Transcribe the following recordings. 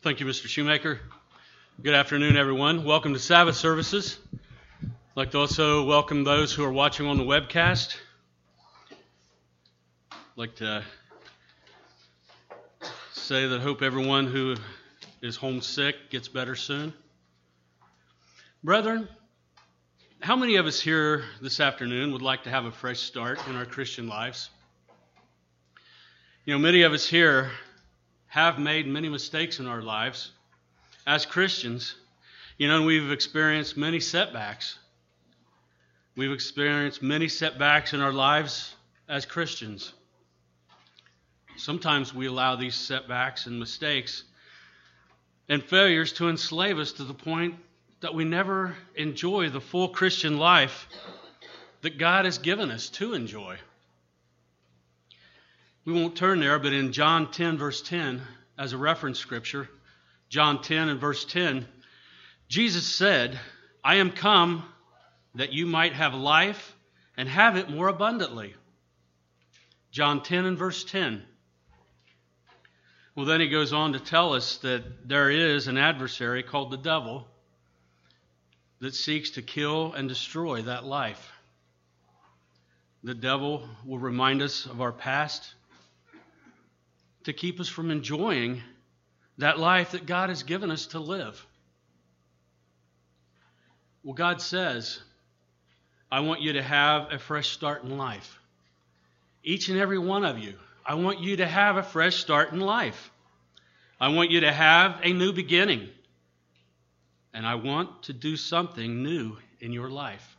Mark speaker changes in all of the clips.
Speaker 1: Thank you, Mr. Shoemaker. Good afternoon, everyone. Welcome to Sabbath services. I'd like to also welcome those who are watching on the webcast. I'd like to say that I hope everyone who is homesick gets better soon. Brethren, how many of us here this afternoon would like to have a fresh start in our Christian lives? You know, many of us here have made many mistakes in our lives as Christians. You know, we've experienced many setbacks. We've experienced many setbacks in our lives as Christians. Sometimes we allow these setbacks and mistakes and failures to enslave us to the point that we never enjoy the full Christian life that God has given us to enjoy. We won't turn there, but in John 10, verse 10, as a reference scripture, John 10 and verse 10, Jesus said, "I am come that you might have life and have it more abundantly." John 10 and verse 10. Well, then he goes on to tell us that there is an adversary called the devil that seeks to kill and destroy that life. The devil will remind us of our past to keep us from enjoying that life that God has given us to live. Well, God says, I want you to have a fresh start in life. Each and every one of you, I want you to have a fresh start in life. I want you to have a new beginning. And I want to do something new in your life.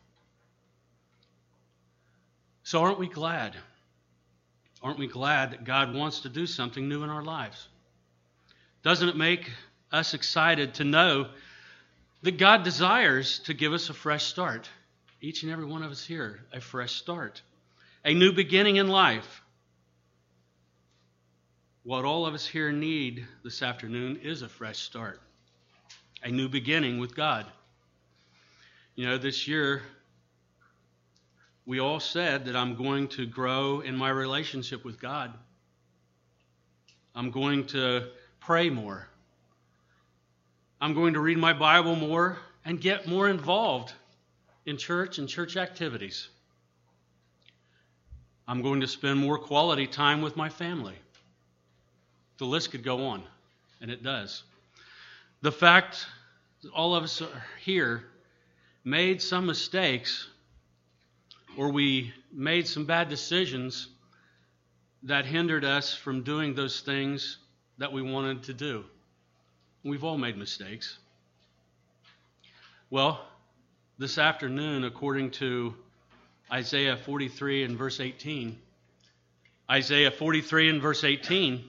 Speaker 1: So aren't we glad? Aren't we glad that God wants to do something new in our lives? Doesn't it make us excited to know that God desires to give us a fresh start? Each and every one of us here, a fresh start. A new beginning in life. What all of us here need this afternoon is a fresh start. A new beginning with God. You know, this year, we all said that I'm going to grow in my relationship with God. I'm going to pray more. I'm going to read my Bible more and get more involved in church and church activities. I'm going to spend more quality time with my family. The list could go on, and it does. The fact that all of us are here made some mistakes, or we made some bad decisions that hindered us from doing those things that we wanted to do. We've all made mistakes. Well, this afternoon, according to Isaiah 43 and verse 18, Isaiah 43 and verse 18,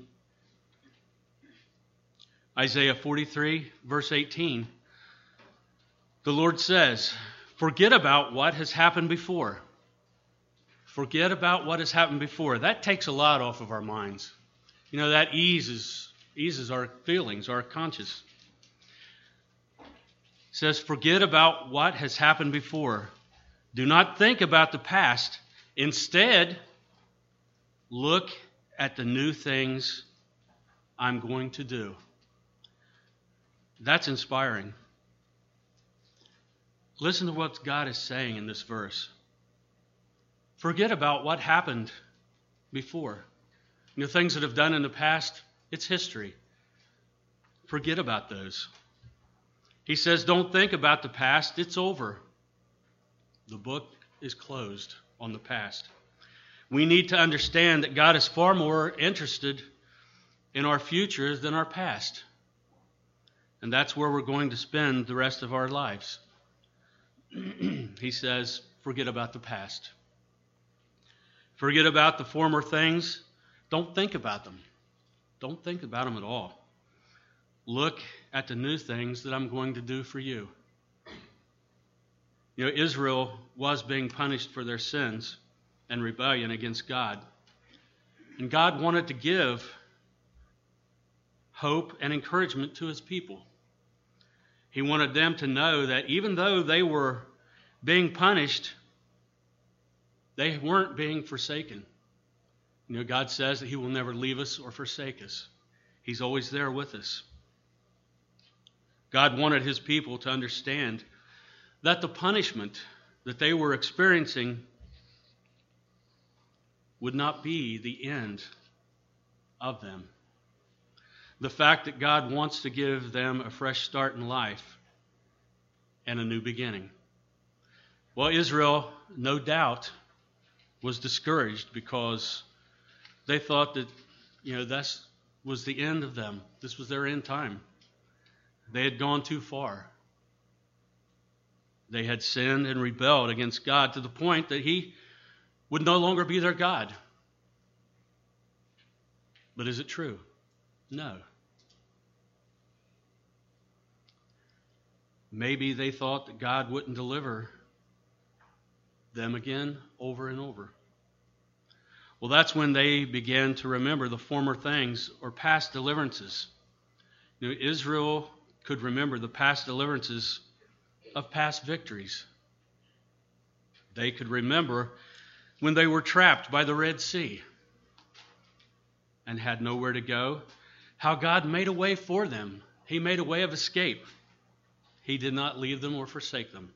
Speaker 1: Isaiah 43 verse 18, the Lord says, forget about what has happened before. Forget about what has happened before. That takes a lot off of our minds. You know, that eases our feelings, our conscience. It says, forget about what has happened before. Do not think about the past. Instead, look at the new things I'm going to do. That's inspiring. Listen to what God is saying in this verse. Forget about what happened before. You know, things that have done in the past, it's history. Forget about those. He says, don't think about the past. It's over. The book is closed on the past. We need to understand that God is far more interested in our future than our past. And that's where we're going to spend the rest of our lives. He says, forget about the past. Forget about the former things. Don't think about them. Don't think about them at all. Look at the new things that I'm going to do for you. You know, Israel was being punished for their sins and rebellion against God. And God wanted to give hope and encouragement to his people. He wanted them to know that even though they were being punished, they weren't being forsaken. You know, God says that he will never leave us or forsake us. He's always there with us. God wanted his people to understand that the punishment that they were experiencing would not be the end of them. The fact that God wants to give them a fresh start in life and a new beginning. Well, Israel, no doubt, was discouraged because they thought that, that was the end of them. This was their end time. They had gone too far. They had sinned and rebelled against God to the point that he would no longer be their God. But is it true? No. Maybe they thought that God wouldn't deliver them again over and over. Well, that's when they began to remember the former things or past deliverances. Israel could remember the past deliverances of past victories. They could remember when they were trapped by the Red Sea and had nowhere to go, how God made a way for them. He made a way of escape. He did not leave them or forsake them.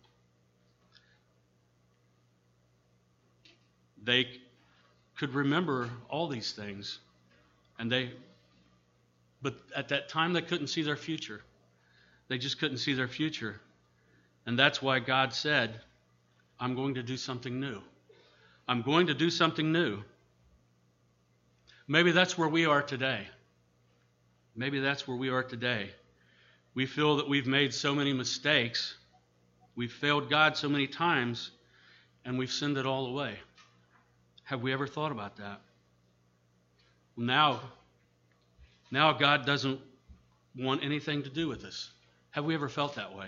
Speaker 1: They could remember all these things, but at that time they couldn't see their future. They just couldn't see their future. And that's why God said, I'm going to do something new. I'm going to do something new. Maybe that's where we are today. Maybe that's where we are today. We feel that we've made so many mistakes, we've failed God so many times, and we've sinned it all away. Have we ever thought about that? Now God doesn't want anything to do with us. Have we ever felt that way?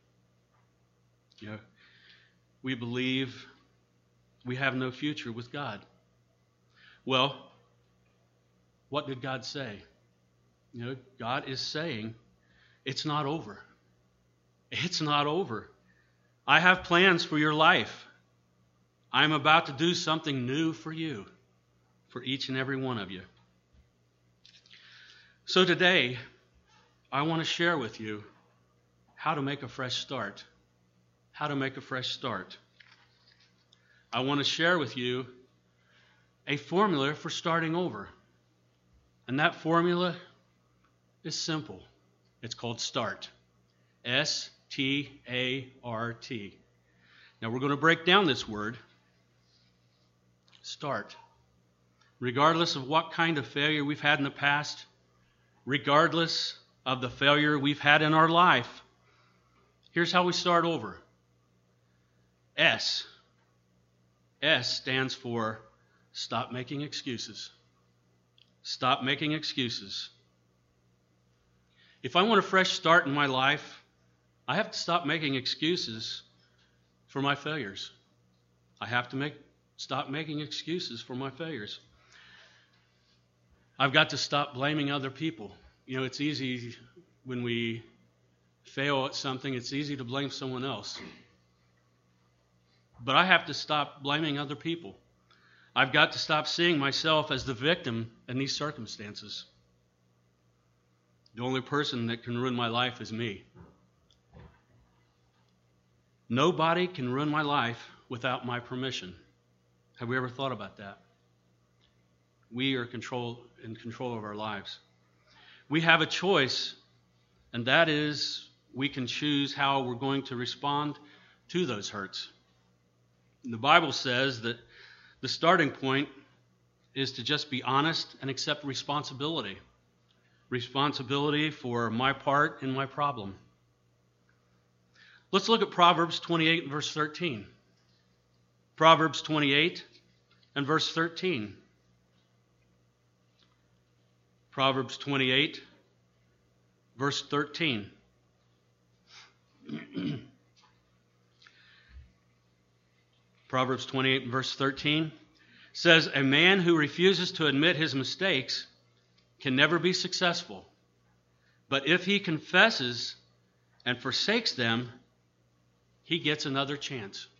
Speaker 1: We believe we have no future with God. Well, what did God say? God is saying, it's not over. It's not over. I have plans for your life. I'm about to do something new for you, for each and every one of you. So today, I want to share with you how to make a fresh start. How to make a fresh start. I want to share with you a formula for starting over. And that formula is simple. It's called START. S-T-A-R-T. Now we're going to break down this word. Start. Regardless of what kind of failure we've had in the past, regardless of the failure we've had in our life, here's how we start over. S. S stands for stop making excuses. Stop making excuses. If I want a fresh start in my life, I have to stop making excuses for my failures. I have to stop making excuses for my failures. I've got to stop blaming other people. It's easy when we fail at something, it's easy to blame someone else. But I have to stop blaming other people. I've got to stop seeing myself as the victim in these circumstances. The only person that can ruin my life is me. Nobody can ruin my life without my permission. Have we ever thought about that? We are in control of our lives. We have a choice, and that is we can choose how we're going to respond to those hurts. The Bible says that the starting point is to just be honest and accept responsibility. Responsibility for my part in my problem. Let's look at Proverbs 28 and verse 13. Proverbs 28 and verse 13. Proverbs 28, verse 13. Proverbs 28 and verse 13 says, a man who refuses to admit his mistakes can never be successful. But if he confesses and forsakes them, he gets another chance.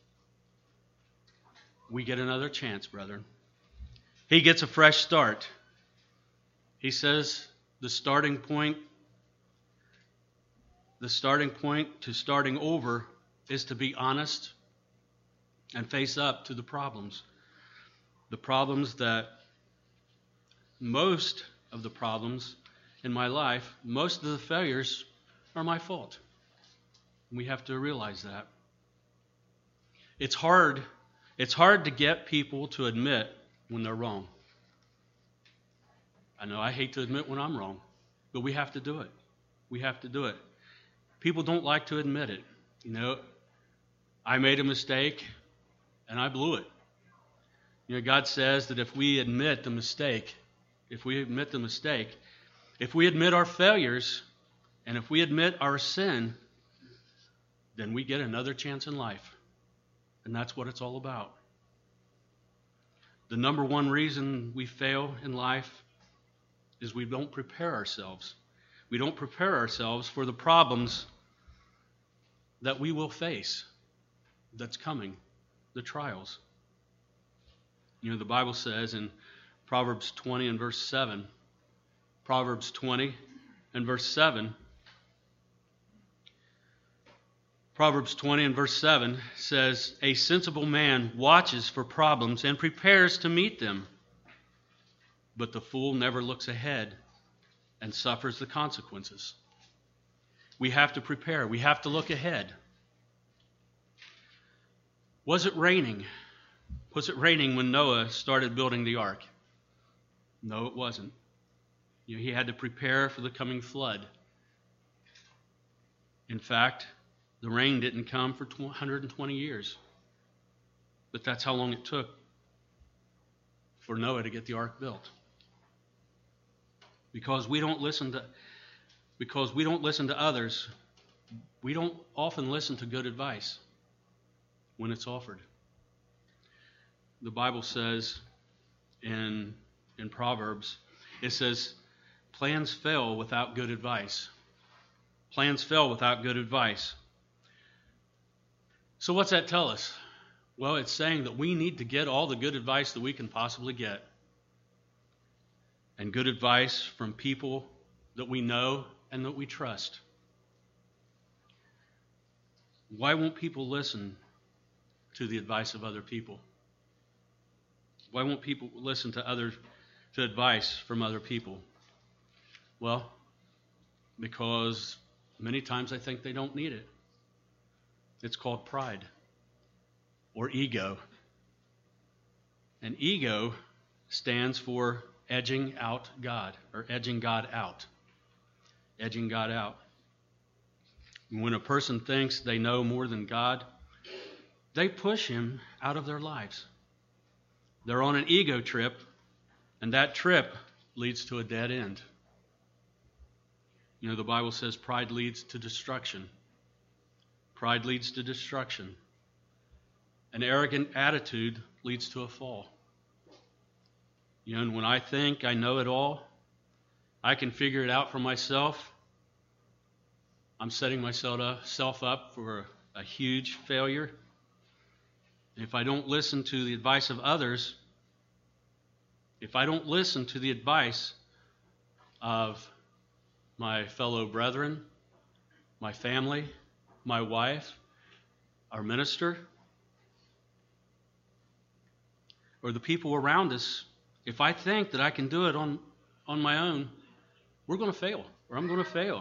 Speaker 1: We get another chance, brethren. He gets a fresh start. He says the starting point the starting point to starting over is to be honest and face up to the problems. The problems that most of the problems in my life, most of the failures are my fault. We have to realize that. It's hard to get people to admit when they're wrong. I know I hate to admit when I'm wrong, but we have to do it. We have to do it. People don't like to admit it. You know, I made a mistake and I blew it. You know, God says that if we admit the mistake, if we admit our failures, and if we admit our sin, then we get another chance in life. And that's what it's all about. The number one reason we fail in life is we don't prepare ourselves. We don't prepare ourselves for the problems that we will face, that's coming, the trials. You know, the Bible says in Proverbs 20 and verse 7, Proverbs 20 and verse 7, Proverbs 20 and verse 7 says, "A sensible man watches for problems and prepares to meet them, but the fool never looks ahead and suffers the consequences." We have to prepare. We have to look ahead. Was it raining? Was it raining when Noah started building the ark? No, it wasn't. You know, he had to prepare for the coming flood. In fact, the rain didn't come for 120 years. But that's how long it took for Noah to get the ark built. Because we don't listen to others, we don't often listen to good advice when it's offered. The Bible says in Proverbs, it says, plans fail without good advice. Plans fail without good advice. So what's that tell us? Well, it's saying that we need to get all the good advice that we can possibly get. And good advice from people that we know and that we trust. Why won't people listen to the advice of other people? Why won't people listen to advice from other people? Well, because many times I think they don't need it. It's called pride or ego. And ego stands for edging out God, or edging God out. Edging God out. When a person thinks they know more than God, they push him out of their lives. They're on an ego trip, and that trip leads to a dead end. You know, the Bible says pride leads to destruction. Pride leads to destruction. An arrogant attitude leads to a fall. You know, and when I think I know it all, I can figure it out for myself, I'm setting myself up for a huge failure. If I don't listen to the advice of others, if I don't listen to the advice of my fellow brethren, my family, my wife, our minister, or the people around us, if I think that I can do it on my own, we're going to fail, or I'm going to fail.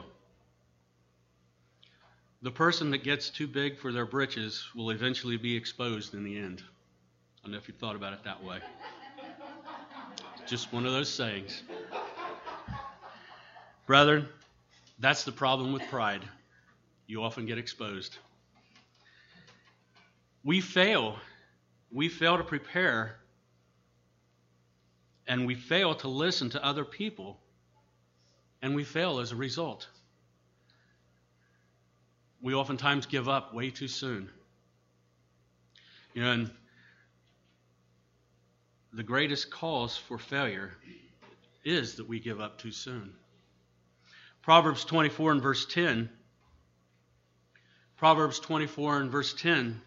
Speaker 1: The person that gets too big for their britches will eventually be exposed in the end. I don't know if you've thought about it that way. Just one of those sayings. Brethren, that's the problem with pride. You often get exposed. We fail. We fail to prepare, and we fail to listen to other people, and we fail as a result. We oftentimes give up way too soon. You know, and the greatest cause for failure is that we give up too soon. Proverbs 24 and verse 10. Proverbs 24 and verse 10.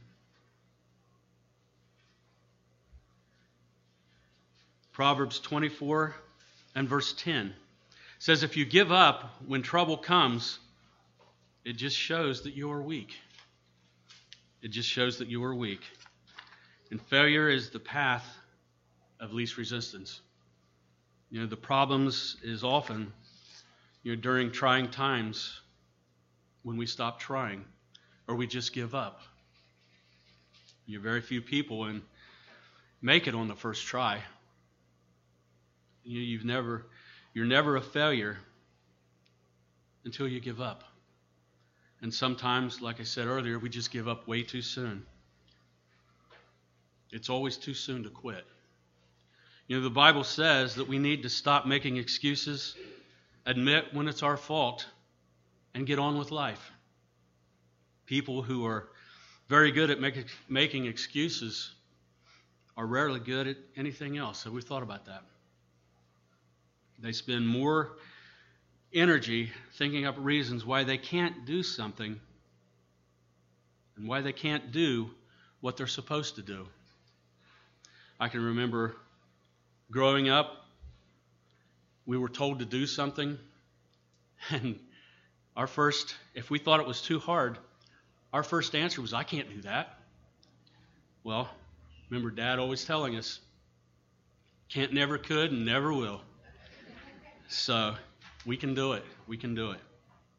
Speaker 1: Proverbs 24 and verse 10 says, if you give up when trouble comes, It just shows that you are weak. It just shows that you are weak. And failure is the path of least resistance. The problems is often, during trying times when we stop trying or we just give up. Very few people make it on the first try. You're never a failure until you give up. And sometimes, like I said earlier, we just give up way too soon. It's always too soon to quit. The Bible says that we need to stop making excuses, admit when it's our fault, and get on with life. People who are very good at making excuses are rarely good at anything else. Have we thought about that? They spend more energy thinking up reasons why they can't do something and why they can't do what they're supposed to do. I can remember growing up, we were told to do something, and if we thought it was too hard, our first answer was, I can't do that. Well, remember Dad always telling us, can't, never could, and never will. So we can do it. We can do it.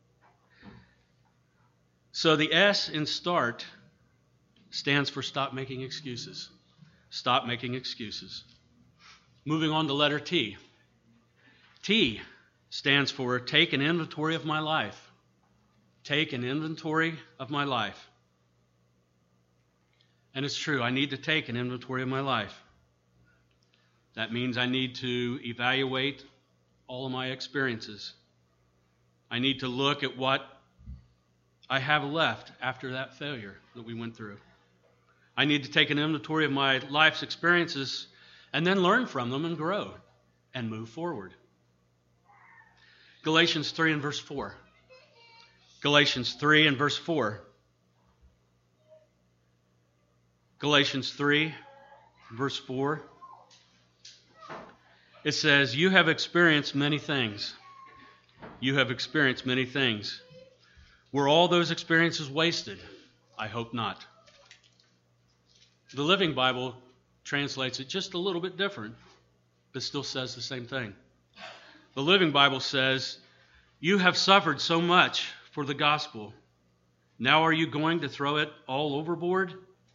Speaker 1: So the S in START stands for stop making excuses. Stop making excuses. Moving on to letter T. T stands for take an inventory of my life. Take an inventory of my life. And it's true, I need to take an inventory of my life. That means I need to evaluate all of my experiences. I need to look at what I have left after that failure that we went through. I need to take an inventory of my life's experiences and then learn from them and grow and move forward. Galatians 3 and verse 4. Galatians 3 and verse 4. Galatians 3, verse 4. It says, you have experienced many things. You have experienced many things. Were all those experiences wasted? I hope not. The Living Bible translates it just a little bit different, but still says the same thing. The Living Bible says, you have suffered so much for the gospel. Now are you going to throw it all overboard?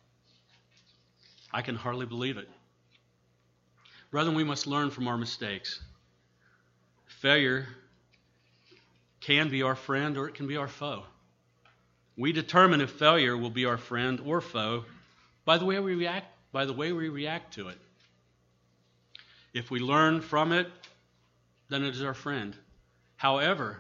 Speaker 1: I can hardly believe it. Brethren, we must learn from our mistakes. Failure can be our friend or it can be our foe. We determine if failure will be our friend or foe by the way we react to it. If we learn from it, then it is our friend. However,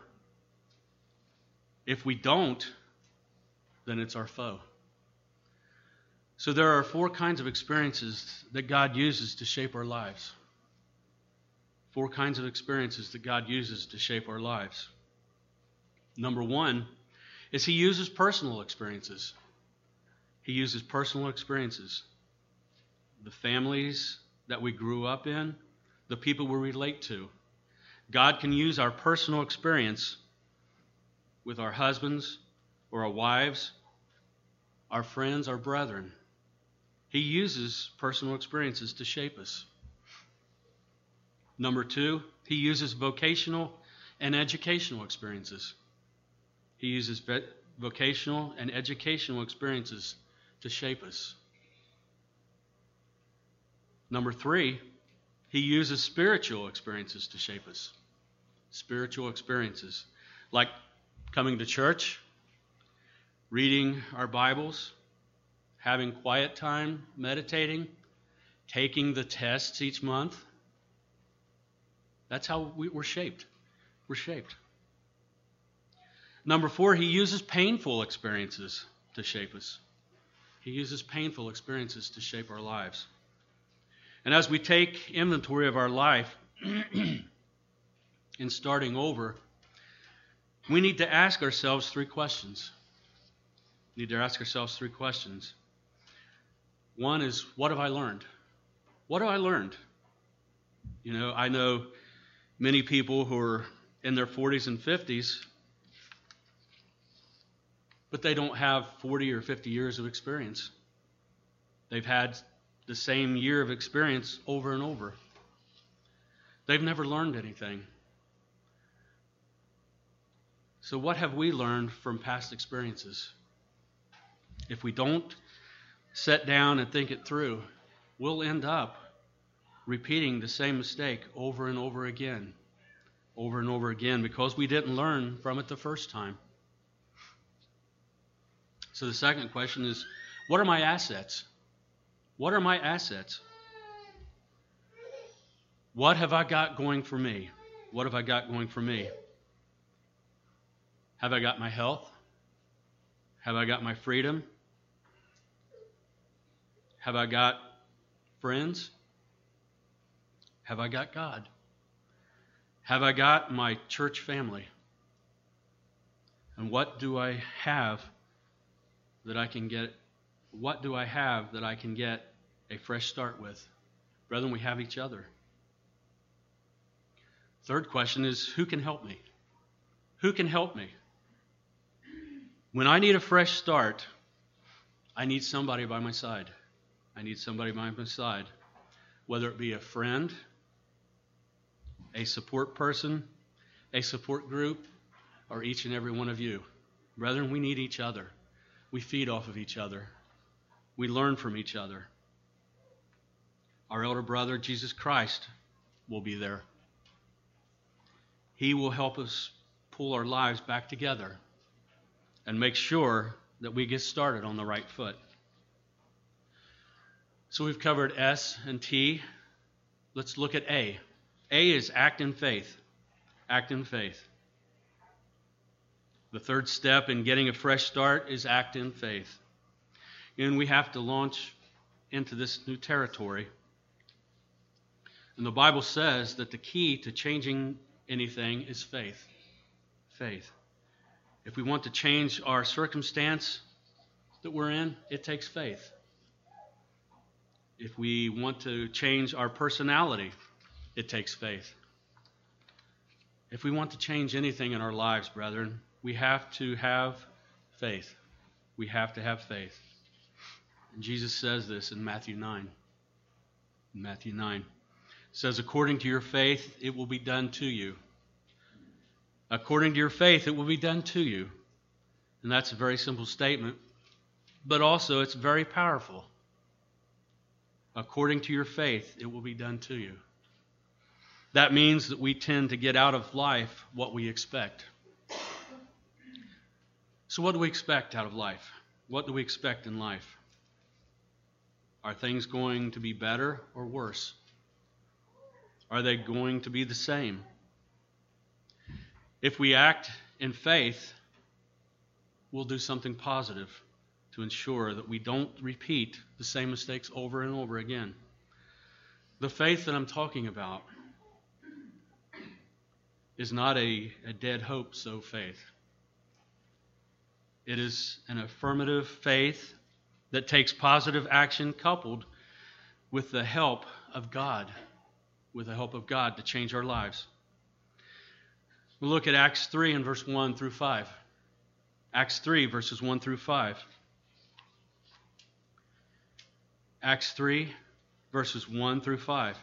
Speaker 1: if we don't, then it's our foe. So there are 4 kinds of experiences that God uses to shape our lives. 4 kinds of experiences that God uses to shape our lives. Number 1 is He uses personal experiences. He uses personal experiences. The families that we grew up in, the people we relate to. God can use our personal experience with our husbands or our wives, our friends, our brethren. He uses personal experiences to shape us. Number 2, He uses vocational and educational experiences. He uses vocational and educational experiences to shape us. Number 3, He uses spiritual experiences to shape us. Spiritual experiences, like coming to church, reading our Bibles, having quiet time, meditating, taking the tests each month. That's how we're shaped. We're shaped. Number 4, He uses painful experiences to shape us. He uses painful experiences to shape our lives. And as we take inventory of our life in starting over, we need to ask ourselves 3 questions. We need to ask ourselves 3 questions. One is, what have I learned? What have I learned? I know many people who are in their 40s and 50s but they don't have 40 or 50 years of experience. They've had the same year of experience over and over. They've never learned anything. So what have we learned from past experiences? If we don't sit down and think it through, we'll end up repeating the same mistake over and over again, because we didn't learn from it the first time. So the second question is, what are my assets? What are my assets? What have I got going for me? What have I got going for me? Have I got my health? Have I got my freedom? Have I got friends? Have I got God? Have I got my church family? And what do I have that I can get? What do I have that I can get a fresh start with? Brethren, we have each other. Third question is, who can help me? Who can help me? When I need a fresh start, I need somebody by my side. I need somebody by my side, whether it be a friend, a support person, a support group, or each and every one of you. Brethren, we need each other. We feed off of each other. We learn from each other. Our elder brother, Jesus Christ, will be there. He will help us pull our lives back together and make sure that we get started on the right foot. So we've covered S and T. Let's look at A. A is act in faith. Act in faith. The third step in getting a fresh start is act in faith. And we have to launch into this new territory. And the Bible says that the key to changing anything is faith. Faith. If we want to change our circumstance that we're in, it takes faith. If we want to change our personality, it takes faith. If we want to change anything in our lives, brethren, we have to have faith. We have to have faith. And Jesus says this in Matthew 9. In Matthew 9. It says, according to your faith, it will be done to you. According to your faith, it will be done to you. And that's a very simple statement, but also it's very powerful. According to your faith, it will be done to you. That means that we tend to get out of life what we expect. So what do we expect out of life? What do we expect in life? Are things going to be better or worse? Are they going to be the same? If we act in faith, we'll do something positive to ensure that we don't repeat the same mistakes over and over again. The faith that I'm talking about is not a dead hope so faith. It is an affirmative faith that takes positive action coupled with the help of God, to change our lives. We'll look at Acts 3 and verse 1 through 5. Acts 3, verses 1 through 5. Acts 3, verses 1 through 5.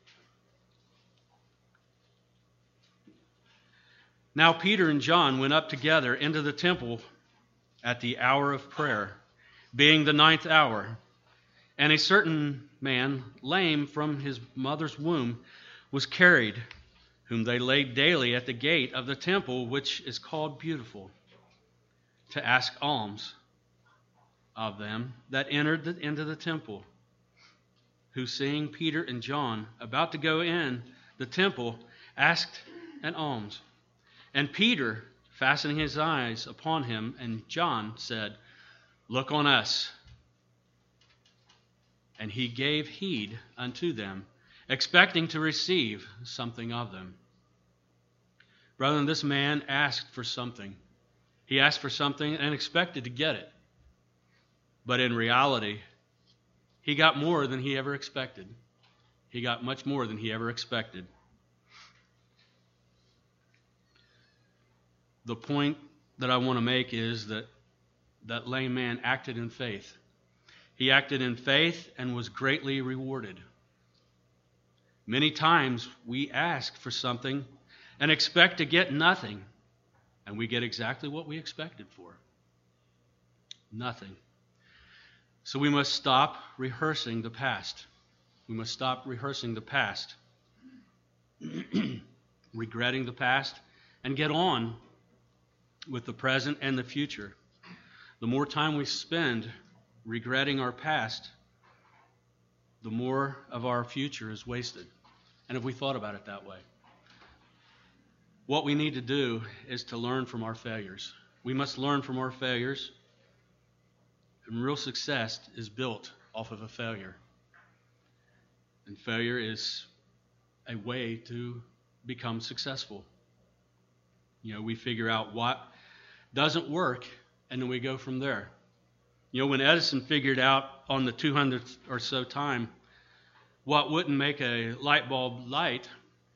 Speaker 1: Now Peter and John went up together into the temple at the hour of prayer, being the 9th hour. And a certain man, lame from his mother's womb, was carried, whom they laid daily at the gate of the temple, which is called Beautiful, to ask alms of them that entered into the temple, who, seeing Peter and John about to go in the temple, asked an alms. And Peter, fastening his eyes upon him, and John said, Look on us. And he gave heed unto them, expecting to receive something of them. Brethren, this man asked for something. He asked for something and expected to get it. But in reality, he got more than he ever expected. He got much more than he ever expected. The point that I want to make is that that lame man acted in faith. He acted in faith and was greatly rewarded. Many times we ask for something and expect to get nothing, and we get exactly what we expected for. Nothing. So we must stop rehearsing the past. We must stop rehearsing the past, regretting the past, and get on with the present and the future. The more time we spend regretting our past, the more of our future is wasted. And have we thought about it that way? What we need to do is to learn from our failures. We must learn from our failures. And real success is built off of a failure. And failure is a way to become successful. We figure out what doesn't work, and then we go from there. When Edison figured out on the 200th or so time what wouldn't make a light bulb light,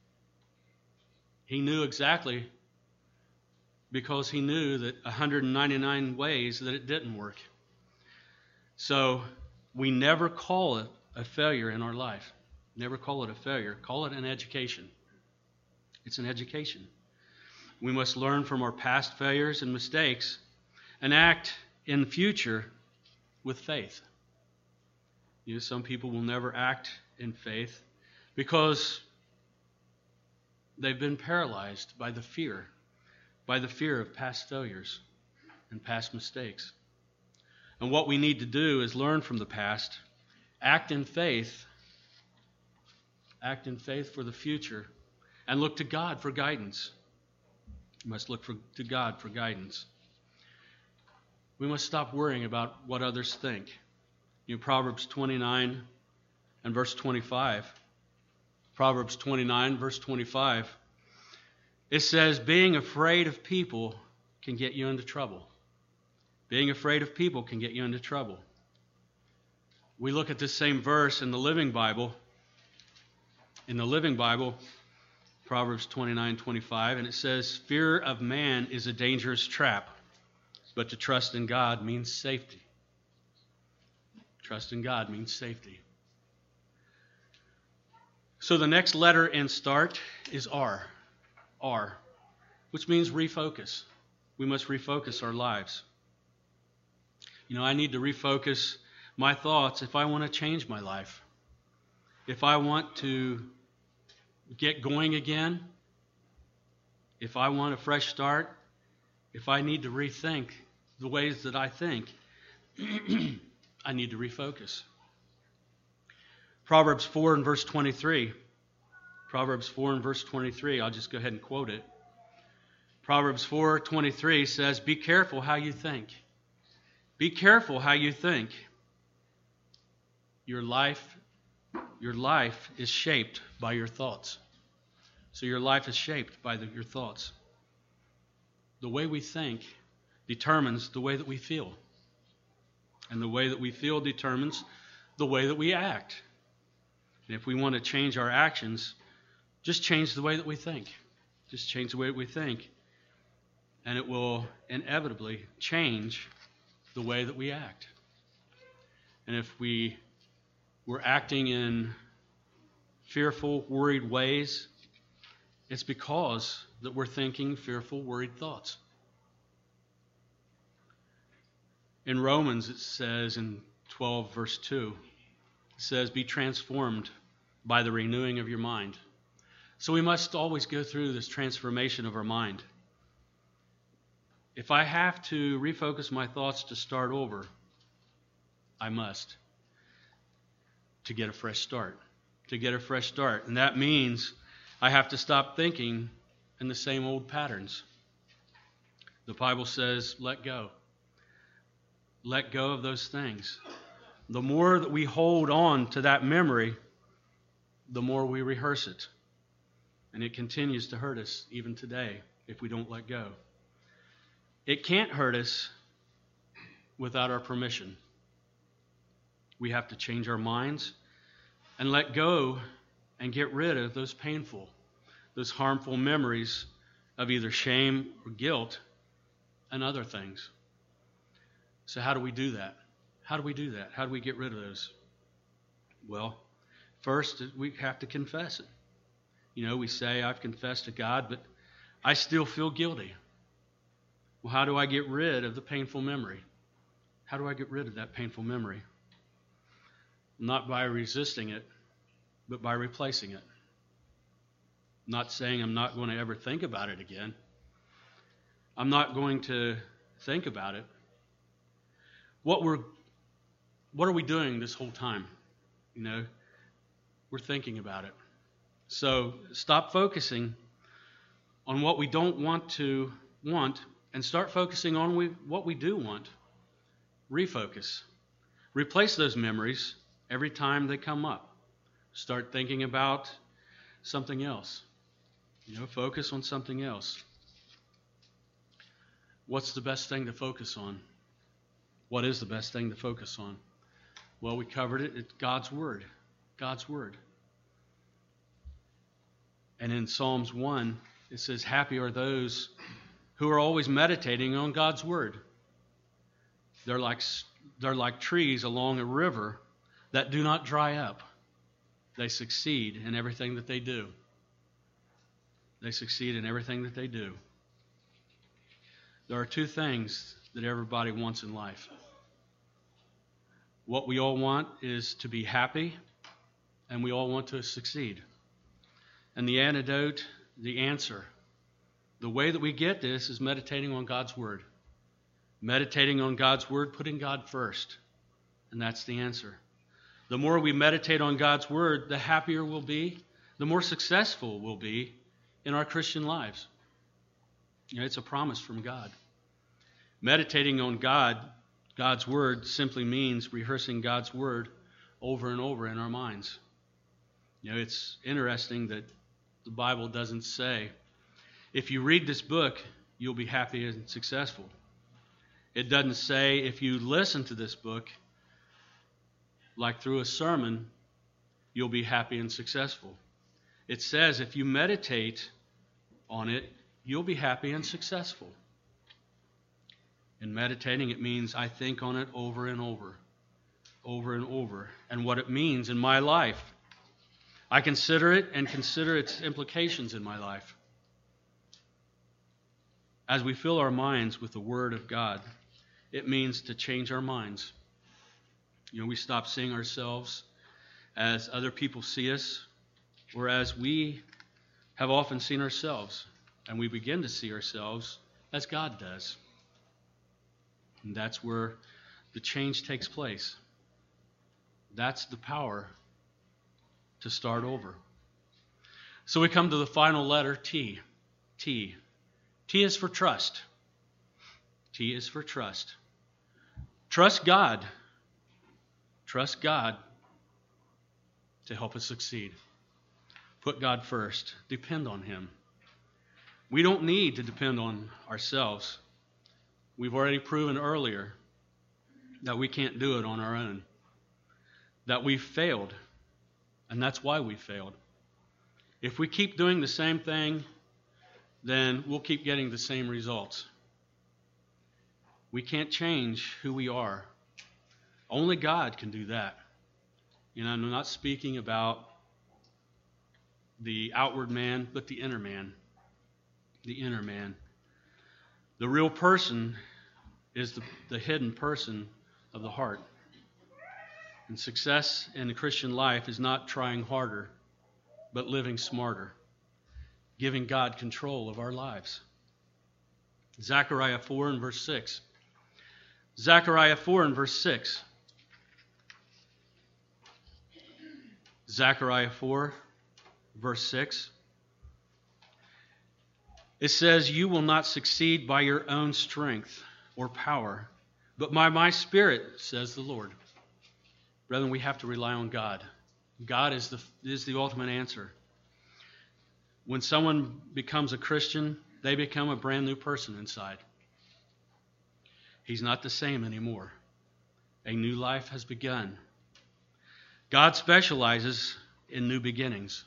Speaker 1: he knew exactly, because he knew that 199 ways that it didn't work. So we never call it a failure in our life. Never call it a failure. Call it an education. It's an education. We must learn from our past failures and mistakes and act in the future with faith. Some people will never act in faith because they've been paralyzed by the fear of past failures and past mistakes. And what we need to do is learn from the past, act in faith for the future, and look to God for guidance. We must look to God for guidance. We must stop worrying about what others think. Proverbs 29 and verse 25. Proverbs 29, verse 25. It says, being afraid of people can get you into trouble. Being afraid of people can get you into trouble. We look at this same verse in the Living Bible. In the Living Bible, Proverbs 29:25, and it says, fear of man is a dangerous trap, but to trust in God means safety. Trust in God means safety. So the next letter in start is R. R, which means refocus. We must refocus our lives. I need to refocus my thoughts if I want to change my life. If I want to get going again, if I want a fresh start, if I need to rethink the ways that I think, I need to refocus. Proverbs 4 and verse 23. Proverbs 4 and verse 23. I'll just go ahead and quote it. Proverbs 4:23 says, be careful how you think. Be careful how you think. Your life is shaped by your thoughts. So your life is shaped by your thoughts. The way we think determines the way that we feel. And the way that we feel determines the way that we act. And if we want to change our actions, just change the way that we think. Just change the way that we think. And it will inevitably change the way that we act. And if we're acting in fearful, worried ways, it's because that we're thinking fearful, worried thoughts. In Romans, it says in 12 verse 2, it says, be transformed by the renewing of your mind. So we must always go through this transformation of our mind. If I have to refocus my thoughts to start over, I must, to get a fresh start. To get a fresh start. And that means I have to stop thinking in the same old patterns. The Bible says, let go. Let go of those things. The more that we hold on to that memory, the more we rehearse it. And it continues to hurt us even today if we don't let go. It can't hurt us without our permission. We have to change our minds and let go and get rid of those painful, those harmful memories of either shame or guilt and other things. So how do we do that? How do we do that? How do we get rid of those? Well, first, we have to confess it. We say, I've confessed to God, but I still feel guilty. Well, how do I get rid of the painful memory? How do I get rid of that painful memory? Not by resisting it, but by replacing it. Not saying I'm not going to ever think about it again. I'm not going to think about it. What are we doing this whole time? We're thinking about it. So stop focusing on what we don't want and start focusing on what we do want. Refocus. Replace those memories every time they come up. Start thinking about something else. Focus on something else. What's the best thing to focus on? What is the best thing to focus on? Well, we covered it. It's God's Word. God's Word. And in Psalms 1, it says, happy are those who are always meditating on God's Word. They're like trees along a river that do not dry up. They succeed in everything that they do. They succeed in everything that they do. There are two things that everybody wants in life. What we all want is to be happy, and we all want to succeed. And the antidote, the answer, the way that we get this is meditating on God's Word. Meditating on God's Word, putting God first. And that's the answer. The more we meditate on God's Word, the happier we'll be, the more successful we'll be in our Christian lives. It's a promise from God. Meditating on God's Word, simply means rehearsing God's Word over and over in our minds. It's interesting that the Bible doesn't say, if you read this book, you'll be happy and successful. It doesn't say, if you listen to this book, like through a sermon, you'll be happy and successful. It says, if you meditate on it, you'll be happy and successful. In meditating, it means I think on it over and over and over, and what it means in my life. I consider it and consider its implications in my life. As we fill our minds with the Word of God, it means to change our minds. We stop seeing ourselves as other people see us, or as we have often seen ourselves, and we begin to see ourselves as God does. And that's where the change takes place. That's the power to start over. So we come to the final letter, T. T. T is for trust. T is for trust. Trust God. Trust God to help us succeed. Put God first. Depend on Him. We don't need to depend on ourselves. We've already proven earlier that we can't do it on our own. That we've failed. And that's why we failed. If we keep doing the same thing, then we'll keep getting the same results. We can't change who we are. Only God can do that. I'm not speaking about the outward man, but the inner man. The inner man. The real person is the hidden person of the heart. And success in the Christian life is not trying harder, but living smarter, giving God control of our lives. Zechariah 4 and verse 6. Zechariah 4 and verse 6. Zechariah 4, verse 6. It says, you will not succeed by your own strength or power, but by my Spirit, says the Lord. Brethren, we have to rely on God. God is the ultimate answer. When someone becomes a Christian, they become a brand new person inside. He's not the same anymore. A new life has begun. God specializes in new beginnings.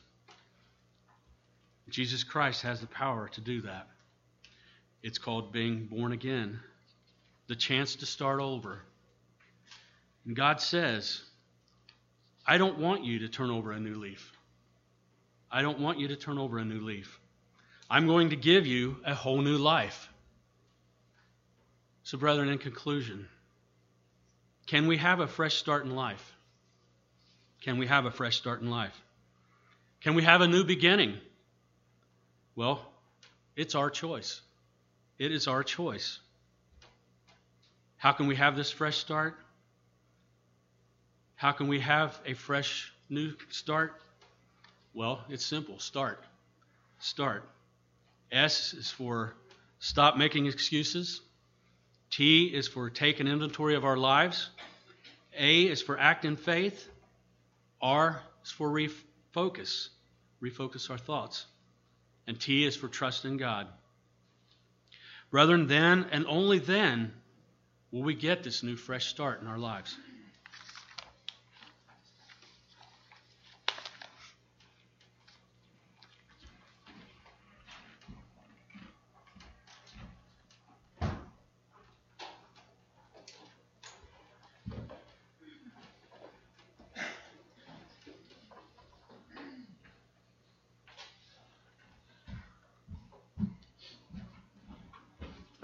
Speaker 1: Jesus Christ has the power to do that. It's called being born again. the chance to start over. And God says, I don't want you to turn over a new leaf. I don't want you to turn over a new leaf. I'm going to give you a whole new life. So, brethren, in conclusion, can we have a fresh start in life? Can we have a fresh start in life? Can we have a new beginning? Well, it's our choice. It is our choice. How can we have this fresh start? How can we have a fresh new start? Well, it's simple. Start. Start. S is for stop making excuses. T is for take an inventory of our lives. A is for act in faith. R is for refocus. Refocus our thoughts. And T is for trust in God. Brethren, then and only then will we get this new fresh start in our lives.